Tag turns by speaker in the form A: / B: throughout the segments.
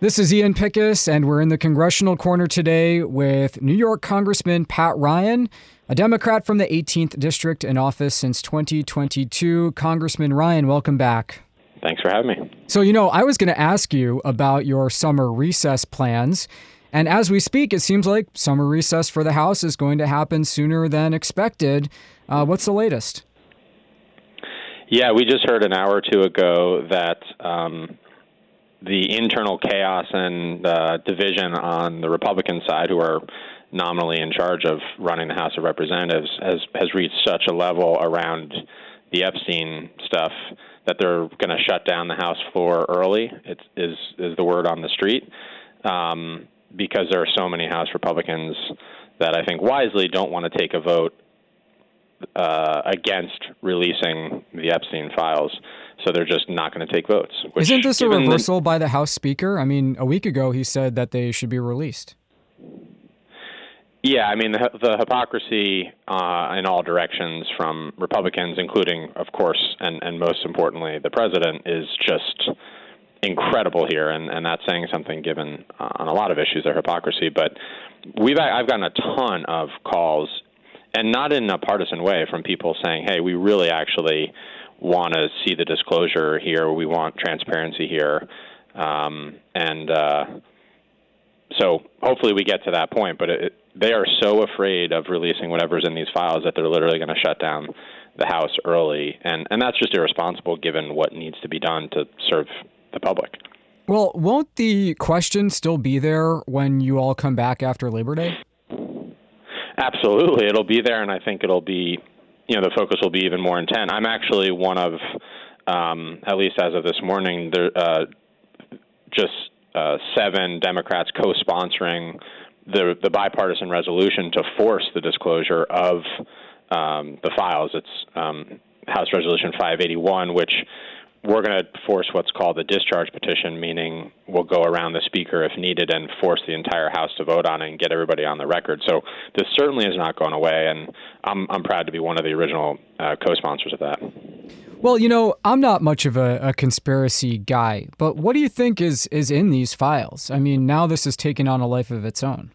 A: This is Ian Pickus, and we're in the Congressional Corner today with New York Congressman Pat Ryan, a Democrat from the 18th District in office since 2022. Congressman Ryan, welcome back.
B: Thanks for having me.
A: So, I was going to ask you about your summer recess plans. And as we speak, it seems like summer recess for the House is going to happen sooner than expected. What's the latest?
B: Yeah, we just heard an hour or two ago that the internal chaos and division on the Republican side, who are nominally in charge of running the House of Representatives, has reached such a level around the Epstein stuff that they're going to shut down the House floor early. Is the word on the street, because there are so many House Republicans that I think wisely don't want to take a vote against releasing the Epstein files. So they're just not going to take votes.
A: Isn't this a reversal by the House Speaker? I mean, a week ago he said that they should be released.
B: Yeah, I mean, the hypocrisy in all directions from Republicans, including, of course, and most importantly, the president, is just incredible here, and that's saying something given on a lot of issues of hypocrisy. But I've gotten a ton of calls, and not in a partisan way, from people saying, hey, we really actually want to see the disclosure here. We want transparency here. So hopefully we get to that point. But they are so afraid of releasing whatever's in these files that they're literally going to shut down the House early. And that's just irresponsible given what needs to be done to serve the public.
A: Well, won't the question still be there when you all come back after Labor Day?
B: Absolutely. It'll be there, and I think it'll be, the focus will be even more intense. I'm actually one of, at least as of this morning, just 7 Democrats co-sponsoring the bipartisan resolution to force the disclosure of the files. It's House Resolution 581, which we're going to force what's called the discharge petition, meaning we'll go around the speaker if needed and force the entire House to vote on it and get everybody on the record. So this certainly is not going away, and I'm proud to be one of the original co-sponsors of that.
A: Well, I'm not much of a conspiracy guy, but what do you think is in these files? I mean, now this has taken on a life of its own.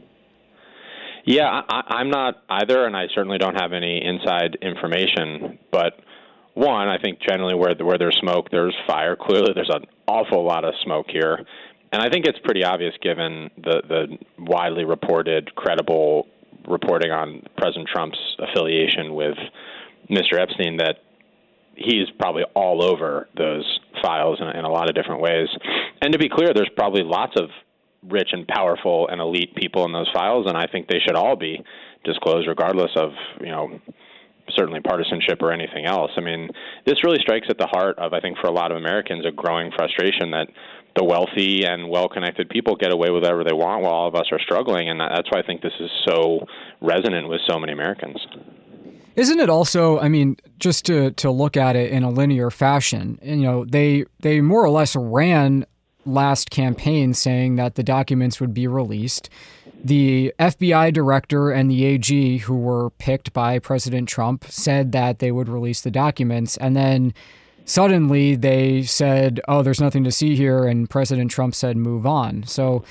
B: Yeah, I'm not either, and I certainly don't have any inside information, but one, I think generally where there's smoke, there's fire. Clearly, there's an awful lot of smoke here. And I think it's pretty obvious given the widely reported, credible reporting on President Trump's affiliation with Mr. Epstein that he's probably all over those files in a lot of different ways. And to be clear, there's probably lots of rich and powerful and elite people in those files, and I think they should all be disclosed regardless of, certainly partisanship or anything else. I mean, this really strikes at the heart of, I think, for a lot of Americans, a growing frustration that the wealthy and well-connected people get away with whatever they want while all of us are struggling, and that's why I think this is so resonant with so many Americans.
A: Isn't it also, just to look at it in a linear fashion, they more or less ran last campaign saying that the documents would be released. The FBI director and the AG who were picked by President Trump said that they would release the documents. And then suddenly they said, oh, there's nothing to see here. And President Trump said, move on. So,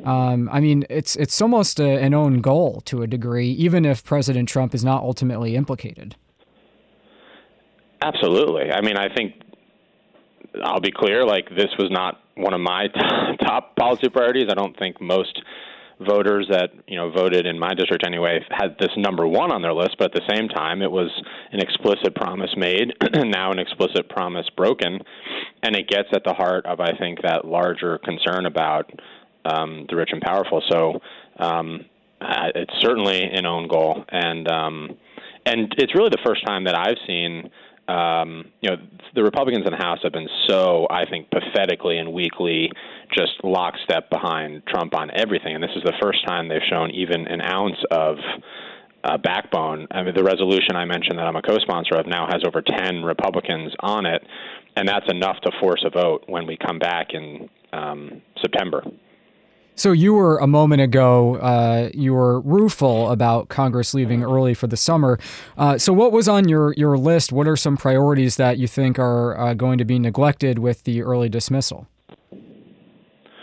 A: it's almost an own goal to a degree, even if President Trump is not ultimately implicated.
B: Absolutely. I think I'll be clear, this was not one of my top policy priorities. I don't think most voters that voted in my district anyway had this number one on their list, but at the same time it was an explicit promise made and now an explicit promise broken, and it gets at the heart of, I think, that larger concern about the rich and powerful. So it's certainly an own goal, and it's really the first time that I've seen the Republicans in the House have been so, I think, pathetically and weakly just lockstep behind Trump on everything. And this is the first time they've shown even an ounce of backbone. The resolution I mentioned that I'm a co-sponsor of now has over 10 Republicans on it, and that's enough to force a vote when we come back in September.
A: So you were, a moment ago, you were rueful about Congress leaving early for the summer. So what was on your list? What are some priorities that you think are going to be neglected with the early dismissal?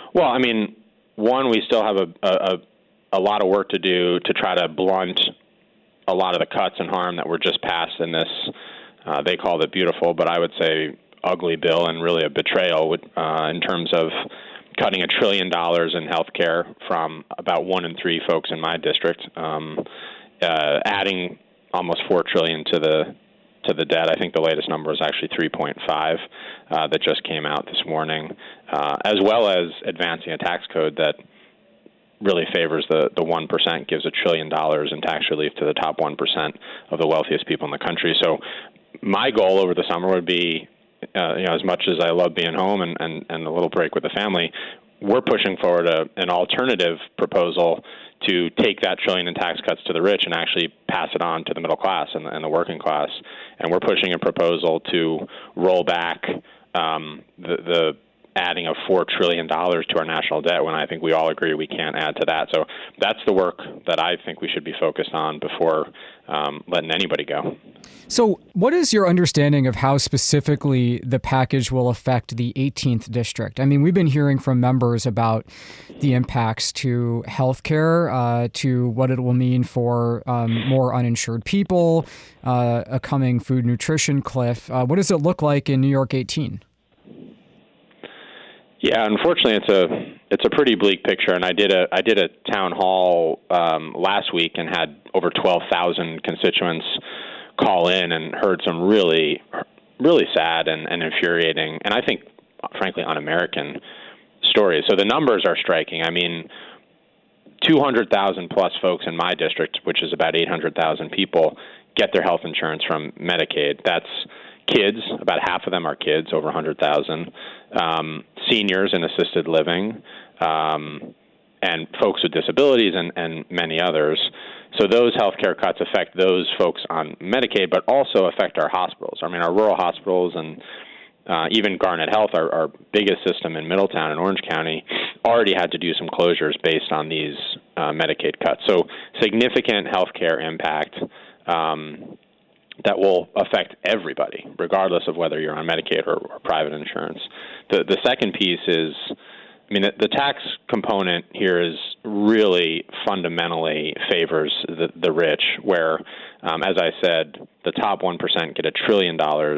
B: Well, I mean, one, we still have a lot of work to do to try to blunt a lot of the cuts and harm that were just passed in this, they called it beautiful, but I would say ugly bill, and really a betrayal in terms of cutting $1 trillion in health care from about 1 in 3 folks in my district, adding almost $4 trillion to the debt. I think the latest number is actually 3.5 that just came out this morning, as well as advancing a tax code that really favors the 1%, gives $1 trillion in tax relief to the top 1% of the wealthiest people in the country. So my goal over the summer would be, as much as I love being home and a little break with the family, we're pushing forward an alternative proposal to take that $1 trillion in tax cuts to the rich and actually pass it on to the middle class and the working class. And we're pushing a proposal to roll back the adding of $4 trillion to our national debt, when I think we all agree we can't add to that. So that's the work that I think we should be focused on before letting anybody go.
A: So what is your understanding of how specifically the package will affect the 18th district? I mean, we've been hearing from members about the impacts to healthcare, to what it will mean for more uninsured people, a coming food nutrition cliff. What does it look like in New York 18?
B: Yeah, unfortunately, it's a pretty bleak picture. And I did a town hall last week and had over 12,000 constituents call in and heard some really, really sad and infuriating, and I think, frankly, un-American stories. So the numbers are striking. I mean, 200,000 plus folks in my district, which is about 800,000 people, get their health insurance from Medicaid. That's kids, about half of them are kids, over 100,000, seniors in assisted living, and folks with disabilities and many others. So those healthcare cuts affect those folks on Medicaid, but also affect our hospitals. I mean, our rural hospitals and even Garnet Health, our biggest system in Middletown and Orange County, already had to do some closures based on these Medicaid cuts. So significant healthcare impact that will affect everybody, regardless of whether you're on Medicaid or private insurance. The second piece is, I mean, the tax component here is really fundamentally favors the rich, where, as I said, the top 1% get $1 trillion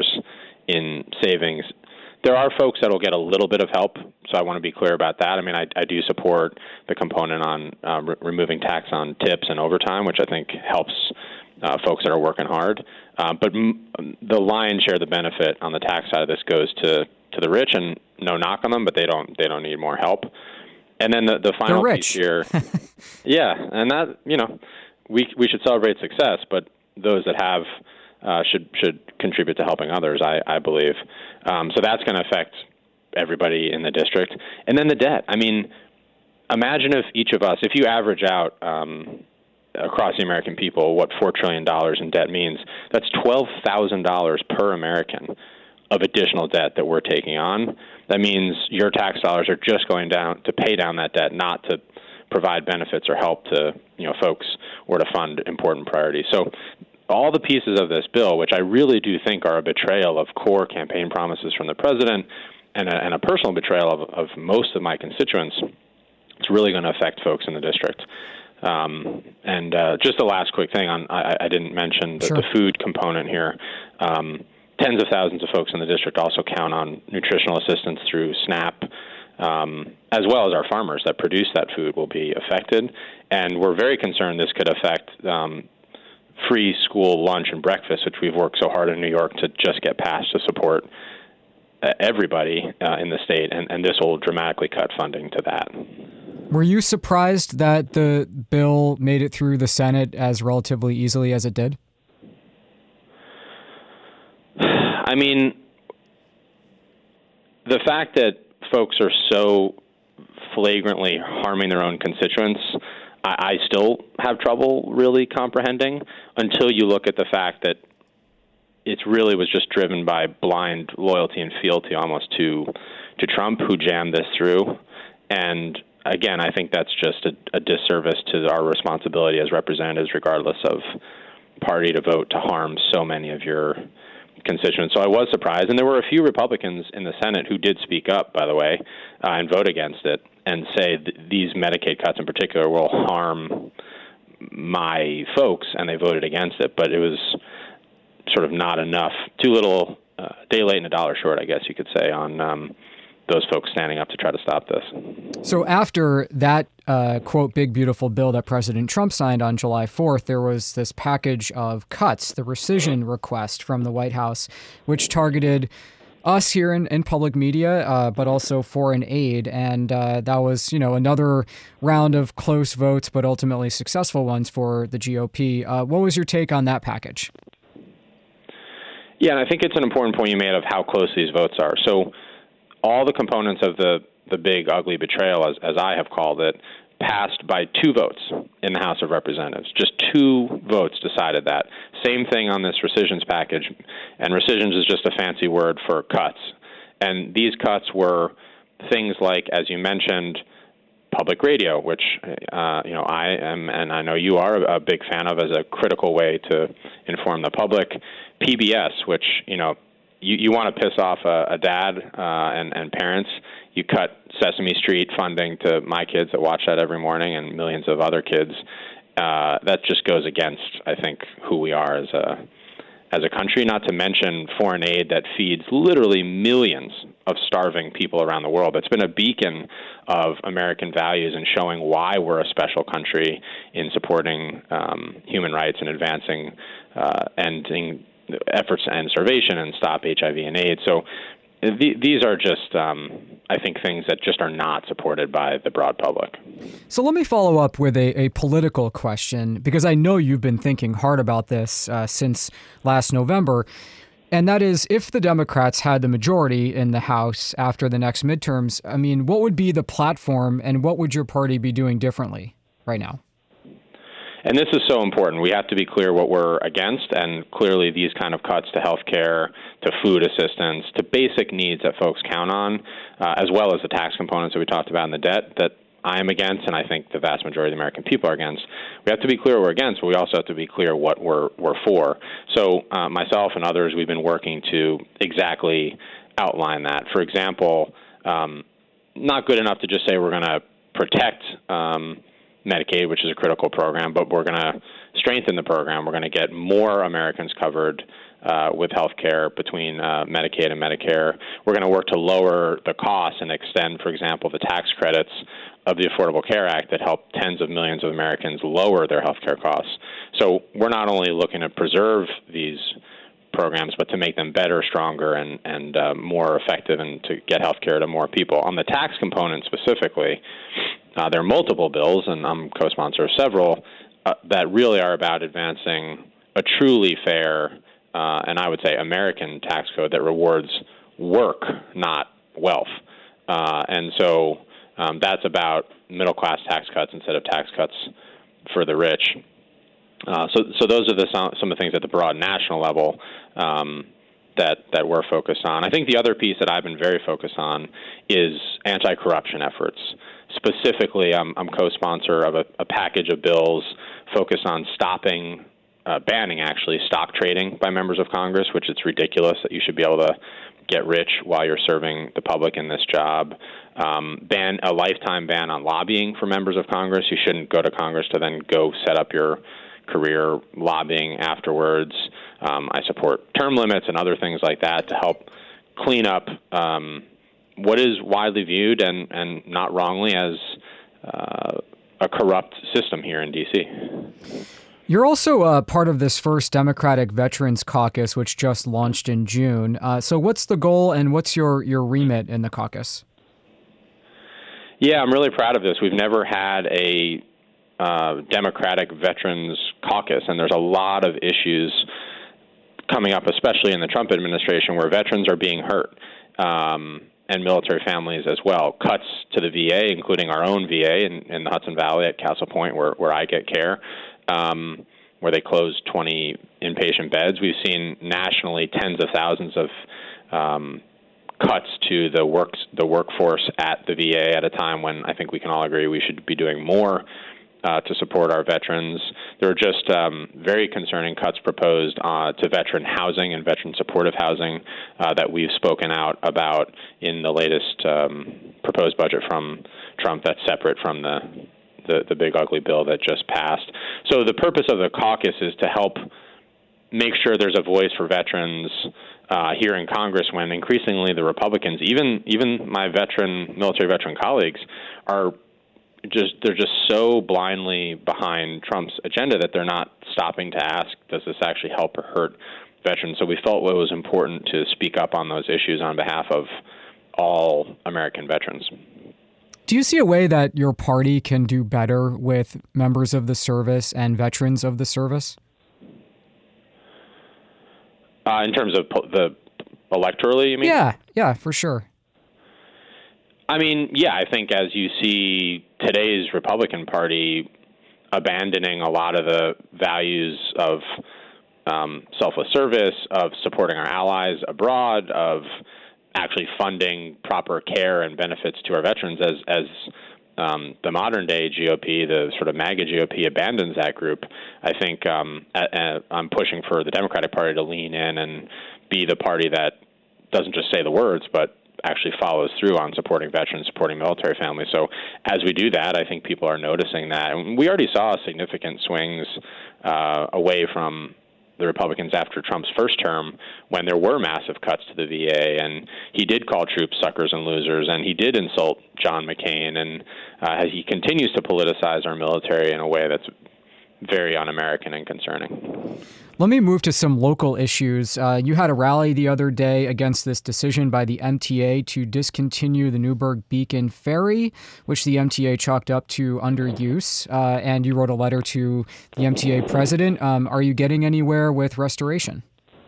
B: in savings. There are folks that will get a little bit of help, so I want to be clear about that. I mean, I do support the component on removing tax on tips and overtime, which I think helps folks that are working hard. But the lion's share of the benefit on the tax side of this goes to the rich, and no knock on them, but they don't need more help. And then the final piece here, yeah, and that, we should celebrate success, but those that have should contribute to helping others, I believe. So that's going to affect everybody in the district. And then the debt. I mean, imagine if each of us, if you average out across the American people what $4 trillion in debt means, that's $12,000 per American of additional debt that we're taking on. That means your tax dollars are just going down to pay down that debt, not to provide benefits or help to folks or to fund important priorities. So all the pieces of this bill, which I really do think are a betrayal of core campaign promises from the president and a personal betrayal of most of my constituents, it's really going to affect folks in the district. And just the last quick thing on, I didn't mention the food component here. Tens of thousands of folks in the district also count on nutritional assistance through SNAP, as well as our farmers that produce that food will be affected. And we're very concerned this could affect free school lunch and breakfast, which we've worked so hard in New York to just get passed to support everybody in the state. And this will dramatically cut funding to that.
A: Were you surprised that the bill made it through the Senate as relatively easily as it did?
B: I mean, the fact that folks are so flagrantly harming their own constituents, I still have trouble really comprehending until you look at the fact that it really was just driven by blind loyalty and fealty almost to Trump, who jammed this through. And again, I think that's just a disservice to our responsibility as representatives, regardless of party, to vote to harm so many of your constituents. So I was surprised, and there were a few Republicans in the Senate who did speak up, by the way, and vote against it and say these Medicaid cuts in particular will harm my folks, and they voted against it. But it was sort of not enough, too little, day late and a dollar short, I guess you could say, on those folks standing up to try to stop this.
A: So after that, quote, big, beautiful bill that President Trump signed on July 4th, there was this package of cuts, the rescission request from the White House, which targeted us here in public media, but also foreign aid. And that was, another round of close votes, but ultimately successful ones for the GOP. What was your take on that package?
B: Yeah, and I think it's an important point you made of how close these votes are. So all the components of the big, ugly betrayal, as I have called it, passed by 2 votes in the House of Representatives. Just 2 votes decided that. Same thing on this rescissions package, and rescissions is just a fancy word for cuts. And these cuts were things like, as you mentioned, public radio, which I am, and I know you are, a big fan of as a critical way to inform the public. PBS, which you want to piss off a dad and parents, you cut Sesame Street funding to my kids that watch that every morning and millions of other kids. That just goes against, I think, who we are as a country, not to mention foreign aid that feeds literally millions of starving people around the world. It's been a beacon of American values and showing why we're a special country in supporting human rights and advancing ending efforts to end starvation and stop HIV and AIDS. So these are just, I think, things that just are not supported by the broad public.
A: So let me follow up with a political question, because I know you've been thinking hard about this since last November. And that is, if the Democrats had the majority in the House after the next midterms, I mean, what would be the platform and what would your party be doing differently right now?
B: And this is so important. We have to be clear what we're against, and clearly these kind of cuts to health care, to food assistance, to basic needs that folks count on, as well as the tax components that we talked about in the debt that I am against, and I think the vast majority of the American people are against. We have to be clear what we're against, but we also have to be clear what we're for. So myself and others, we've been working to exactly outline that. For example, not good enough to just say we're going to protect Medicaid, which is a critical program, but we're going to strengthen the program. We're going to get more Americans covered with health care between Medicaid and Medicare. We're going to work to lower the costs and extend, for example, the tax credits of the Affordable Care Act that help tens of millions of Americans lower their health care costs. So we're not only looking to preserve these programs, but to make them better, stronger, and more effective, and to get health care to more people. On the tax component specifically, there are multiple bills, and I'm co-sponsor of several, that really are about advancing a truly fair and I would say American tax code that rewards work, not wealth. And so that's about middle-class tax cuts instead of tax cuts for the rich. So those are some of the things at the broad national level that we're focused on. I think the other piece that I've been very focused on is anti-corruption efforts. Specifically, I'm co-sponsor of a package of bills focused on banning actually stock trading by members of Congress, which it's ridiculous that you should be able to get rich while you're serving the public in this job. Ban a lifetime ban on lobbying for members of Congress. You shouldn't go to Congress to then go set up your career lobbying afterwards. I support term limits and other things like that to help clean up what is widely viewed and not wrongly as a corrupt system here in D.C.
A: You're also part of this first Democratic Veterans Caucus, which just launched in June. So what's the goal and what's your remit in the caucus?
B: Yeah, I'm really proud of this. We've never had a Democratic Veterans Caucus, and there's a lot of issues coming up, especially in the Trump administration, where veterans are being hurt, and military families as well. Cuts to the VA, including our own VA in the Hudson Valley at Castle Point, where I get care, where they closed 20 inpatient beds. We've seen nationally tens of thousands of cuts to the workforce at the VA at a time when I think we can all agree we should be doing more to support our veterans. There were just very concerning cuts proposed to veteran housing and veteran supportive housing that we've spoken out about in the latest proposed budget from Trump that's separate from the big ugly bill that just passed. So the purpose of the caucus is to help make sure there's a voice for veterans here in Congress when increasingly the Republicans, even my military veteran colleagues, they're just so blindly behind Trump's agenda that they're not stopping to ask, does this actually help or hurt veterans? So we felt it was important to speak up on those issues on behalf of all American veterans.
A: Do you see a way that your party can do better with members of the service and veterans of the service?
B: In terms of the electorally, you mean?
A: Yeah, for sure.
B: I mean, yeah, I think as you see today's Republican Party abandoning a lot of the values of selfless service, of supporting our allies abroad, of actually funding proper care and benefits to our veterans as the modern day GOP, the sort of MAGA GOP, abandons that group, I think I'm pushing for the Democratic Party to lean in and be the party that doesn't just say the words, but actually follows through on supporting veterans, supporting military families. So as we do that, I think people are noticing that. And we already saw significant swings away from the Republicans after Trump's first term when there were massive cuts to the VA, and he did call troops suckers and losers, and he did insult John McCain, and he continues to politicize our military in a way that's very un-American and concerning.
A: Let me move to some local issues. You had a rally the other day against this decision by the MTA to discontinue the Newburgh-Beacon ferry, which the MTA chalked up to underuse, and you wrote a letter to the MTA president. Are you getting anywhere with restoration?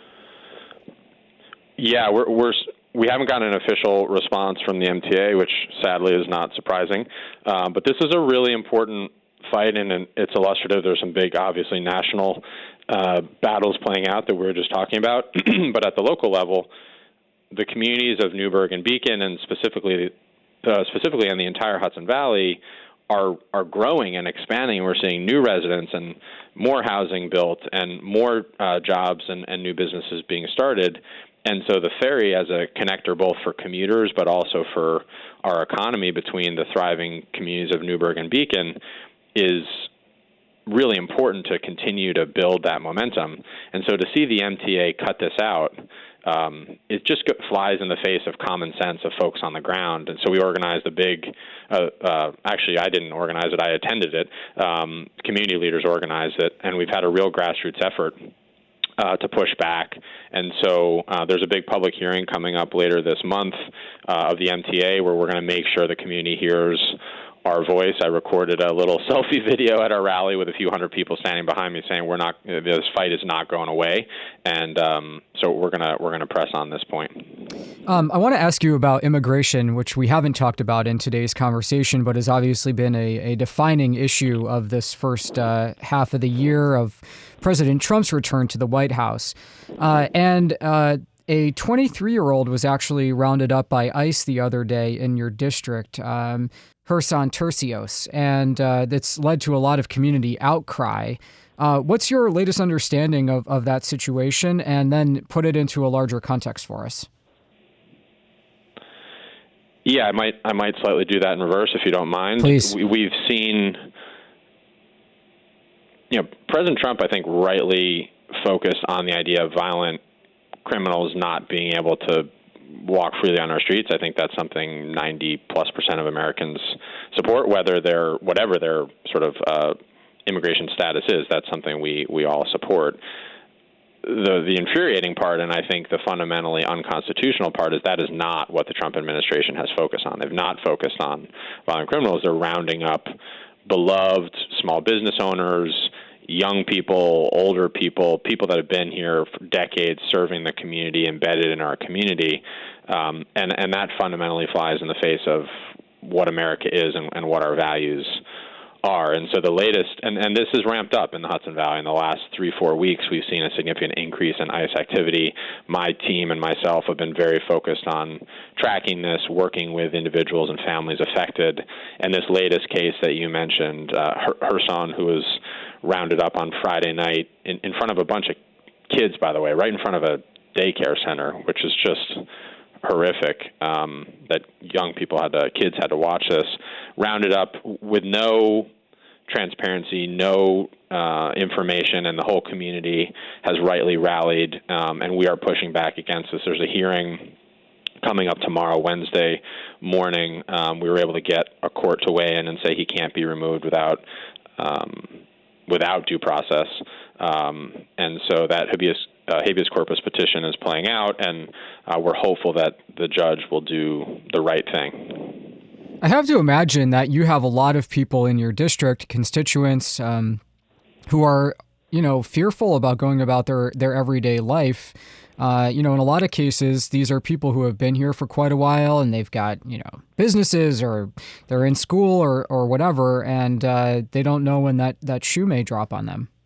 B: Yeah, we haven't gotten an official response from the MTA, which sadly is not surprising. But this is a really important fight, and it's illustrative. There's some big, obviously, national battles playing out that we were just talking about. But at the local level, the communities of Newburgh and Beacon, and specifically in the entire Hudson Valley, are growing and expanding. We're seeing new residents and more housing built and more jobs and new businesses being started. And so the ferry as a connector both for commuters but also for our economy between the thriving communities of Newburgh and Beacon is really important to continue to build that momentum. And so to see the MTA cut this out, it just flies in the face of common sense of folks on the ground. And so we organized a big, actually I didn't organize it, I attended it, community leaders organized it, and we've had a real grassroots effort to push back. And so there's a big public hearing coming up later this month of the MTA where we're going to make sure the community hears our voice. I recorded a little selfie video at our rally with a few hundred people standing behind me saying this fight is not going away. And so we're gonna press on this point.
A: I want to ask you about immigration, which we haven't talked about in today's conversation, but has obviously been a defining issue of this first half of the year of President Trump's return to the White House. And a 23-year-old was actually rounded up by ICE the other day in your district, Herson Tercios, and that's led to a lot of community outcry. What's your latest understanding of that situation, and then put it into a larger context for us?
B: Yeah, I might slightly do that in reverse if you don't mind.
A: Please.
B: We've seen, President Trump, I think, rightly focused on the idea of violent criminals not being able to walk freely on our streets. I think that's something 90+% of Americans support, whatever their sort of immigration status is. That's something we all support. The infuriating part, and I think the fundamentally unconstitutional part, is that is not what the Trump administration has focused on. They've not focused on violent criminals. They're rounding up beloved small business owners, young people, older people, people that have been here for decades serving the community, embedded in our community. And that fundamentally flies in the face of what America is and what our values are. And so the latest, and this is ramped up in the Hudson Valley in the last 3-4 weeks. We've seen a significant increase in ICE activity. My team and myself have been very focused on tracking this, working with individuals and families affected. And this latest case that you mentioned, her son, who was rounded up on Friday night in front of a bunch of kids, by the way, right in front of a daycare center, which is just horrific, that kids had to watch this, rounded up with no transparency, no information, and the whole community has rightly rallied, and we are pushing back against this. There's a hearing coming up tomorrow, Wednesday morning. We were able to get a court to weigh in and say he can't be removed without due process, and so that habeas corpus petition is playing out, and we're hopeful that the judge will do the right thing.
A: I have to imagine that you have a lot of people in your district, constituents, who are, fearful about going about their everyday life. In a lot of cases, these are people who have been here for quite a while, and they've got, businesses, or they're in school or whatever, and they don't know when that shoe may drop on them.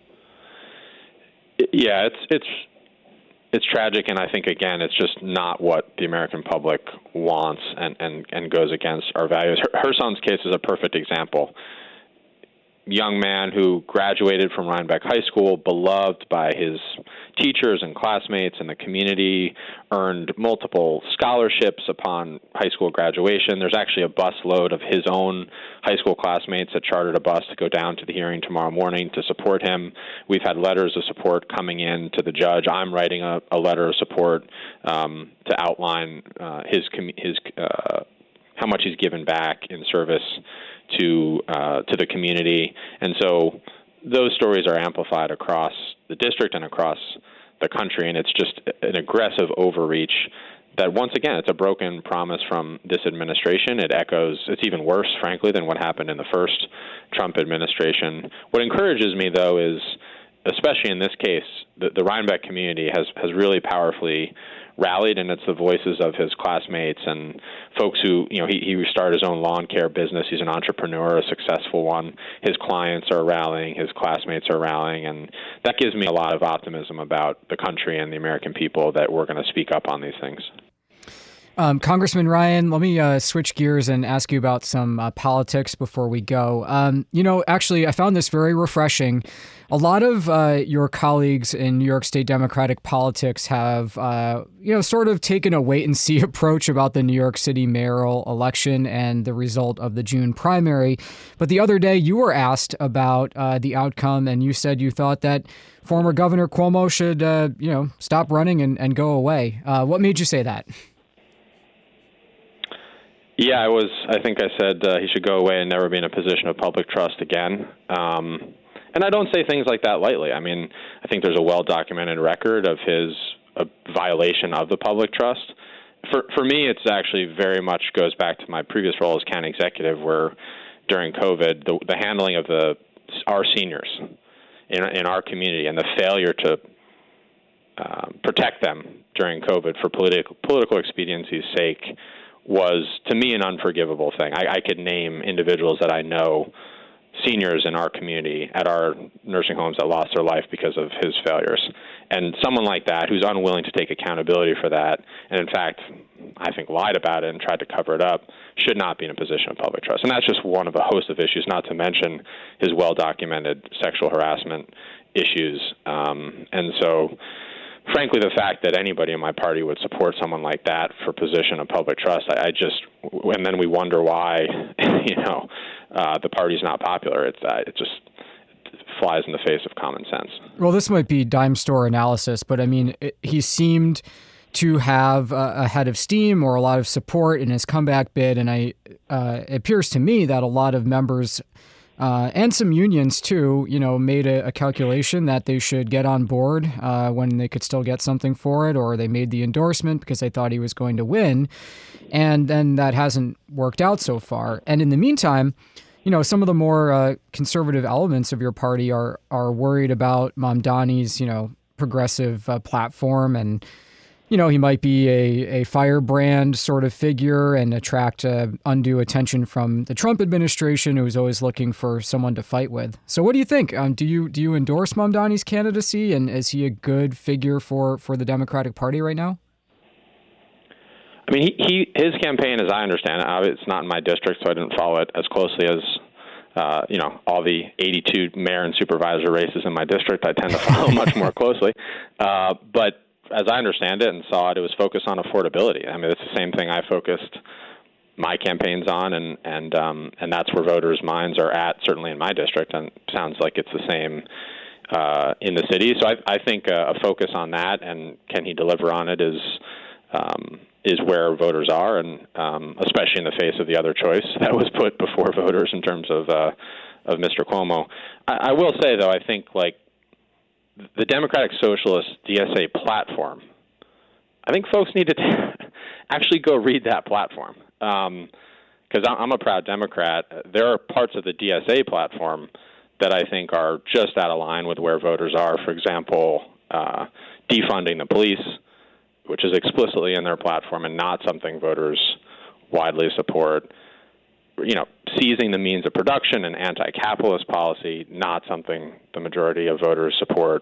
B: Yeah, it's tragic, and I think, again, it's just not what the American public wants and goes against our values. Her son's case is a perfect example. Young man who graduated from Rhinebeck High School, beloved by his teachers and classmates and the community, earned multiple scholarships upon high school graduation. There's actually a bus load of his own high school classmates that chartered a bus to go down to the hearing tomorrow morning to support him. We've had letters of support coming in to the judge. I'm writing a letter of support to outline his how much he's given back in service to the community. And so those stories are amplified across the district and across the country, and it's just an aggressive overreach that, once again, it's a broken promise from this administration. It's even worse, frankly, than what happened in the first Trump administration. What encourages me, though, is, especially in this case, the Rhinebeck community has really powerfully rallied, and it's the voices of his classmates and folks who, he started his own lawn care business. He's an entrepreneur, a successful one. His clients are rallying, his classmates are rallying, and that gives me a lot of optimism about the country and the American people that we're going to speak up on these things.
A: Congressman Ryan, let me switch gears and ask you about some politics before we go. Actually, I found this very refreshing. A lot of your colleagues in New York State Democratic politics have, sort of taken a wait-and-see approach about the New York City mayoral election and the result of the June primary. But the other day, you were asked about the outcome, and you said you thought that former Governor Cuomo should, stop running and go away. What made you say that?
B: Yeah, I think I said he should go away and never be in a position of public trust again. And I don't say things like that lightly. I mean, I think there's a well-documented record of his violation of the public trust. For me, it's actually very much goes back to my previous role as county executive, where during COVID, the handling of our seniors in our community and the failure to protect them during COVID for political expediency's sake was, to me, an unforgivable thing. I could name individuals that I know, seniors in our community at our nursing homes, that lost their life because of his failures. And someone like that, who's unwilling to take accountability for that, and in fact, I think lied about it and tried to cover it up, should not be in a position of public trust. And that's just one of a host of issues, not to mention his well-documented sexual harassment issues. And so, frankly, the fact that anybody in my party would support someone like that for position of public trust, and then we wonder why, the party's not popular. It just flies in the face of common sense. Well,
A: this might be dime store analysis, but I mean, he seemed to have a head of steam or a lot of support in his comeback bid, and it appears to me that a lot of members and some unions, too, made a calculation that they should get on board when they could still get something for it, or they made the endorsement because they thought he was going to win. And then that hasn't worked out so far. And in the meantime, some of the more conservative elements of your party are worried about Mamdani's, progressive platform and he might be a firebrand sort of figure and attract undue attention from the Trump administration, who's always looking for someone to fight with. So what do you think? Do you endorse Mamdani's candidacy, and is he a good figure for the Democratic Party right now?
B: I mean, his campaign, as I understand it, it's not in my district, so I didn't follow it as closely as all the 82 mayor and supervisor races in my district. I tend to follow much more closely, but as I understand it and saw it, it was focused on affordability. I mean, it's the same thing I focused my campaigns on, and that's where voters' minds are at, certainly in my district, and it sounds like it's the same in the city. So I think a focus on that, and can he deliver on it, is where voters are, and especially in the face of the other choice that was put before voters in terms of Mr. Cuomo. I will say, though, I think the Democratic Socialist DSA platform, I think folks need to actually go read that platform, because I'm a proud Democrat. There are parts of the DSA platform that I think are just out of line with where voters are. For example, defunding the police, which is explicitly in their platform and not something voters widely support. Seizing the means of production and anti-capitalist policy, not something the majority of voters support.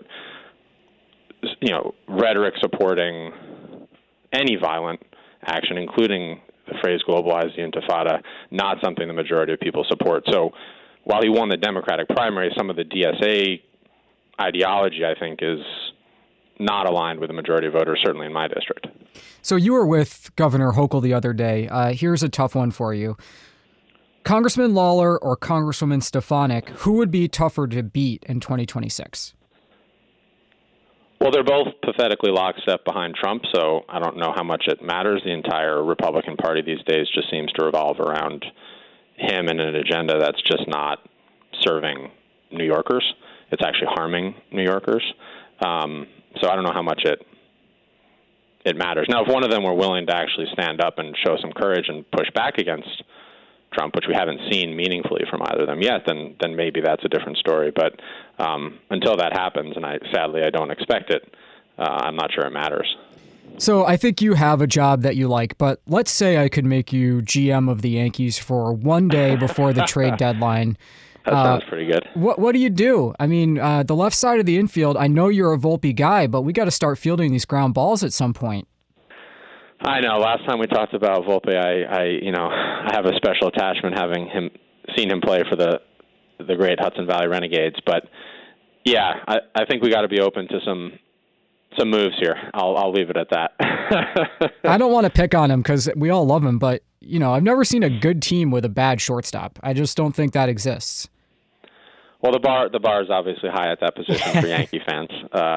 B: Rhetoric supporting any violent action, including the phrase globalize the intifada, not something the majority of people support. So while he won the Democratic primary, some of the DSA ideology, I think, is not aligned with the majority of voters, certainly in my district.
A: So you were with Governor Hochul the other day. Here's a tough one for you. Congressman Lawler or Congresswoman Stefanik, who would be tougher to beat in 2026?
B: Well, they're both pathetically lockstep behind Trump, so I don't know how much it matters. The entire Republican Party these days just seems to revolve around him and an agenda that's just not serving New Yorkers. It's actually harming New Yorkers. So I don't know how much it matters. Now, if one of them were willing to actually stand up and show some courage and push back against Trump, which we haven't seen meaningfully from either of them yet, then maybe that's a different story. But until that happens, and sadly I don't expect it, I'm not sure it matters.
A: So I think you have a job that you like, but let's say I could make you GM of the Yankees for one day before the trade deadline.
B: That sounds pretty good.
A: What do you do? I mean, the left side of the infield, I know you're a Volpe guy, but we got to start fielding these ground balls at some point.
B: I know. Last time we talked about Volpe, I have a special attachment having seen him play for the great Hudson Valley Renegades. But yeah, I think we got to be open to some moves here. I'll leave it at that.
A: I don't want to pick on him because we all love him, but I've never seen a good team with a bad shortstop. I just don't think that exists.
B: Well, the bar is obviously high at that position for Yankee fans.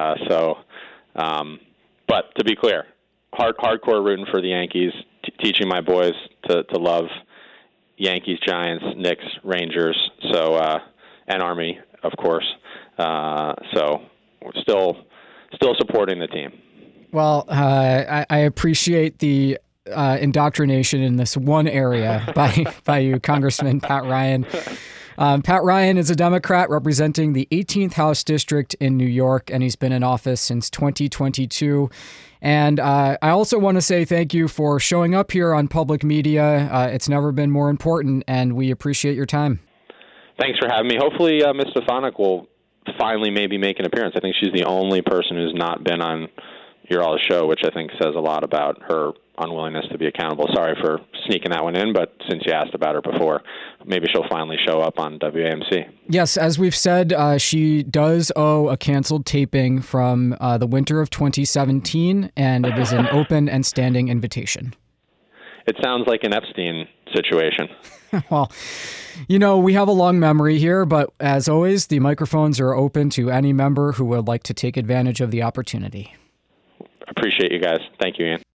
B: But to be clear, hardcore rooting for the Yankees, teaching my boys to love Yankees, Giants, Knicks, Rangers, and Army, of course. So we're still supporting the team.
A: Well, I appreciate the indoctrination in this one area by you, Congressman Pat Ryan. Pat Ryan is a Democrat representing the 18th House District in New York, and he's been in office since 2022. And I also want to say thank you for showing up here on public media. It's never been more important, and we appreciate your time.
B: Thanks for having me. Hopefully, Ms. Stefanik will finally maybe make an appearance. I think she's the only person who's not been on your all's show, which I think says a lot about her unwillingness to be accountable. Sorry for sneaking that one in, but since you asked about her before, maybe she'll finally show up on WAMC.
A: Yes, as we've said, she does owe a canceled taping from the winter of 2017, and it is an open and standing invitation.
B: It sounds like an Epstein situation.
A: Well, we have a long memory here, but as always, the microphones are open to any member who would like to take advantage of the opportunity.
B: Appreciate you guys. Thank you, Ian.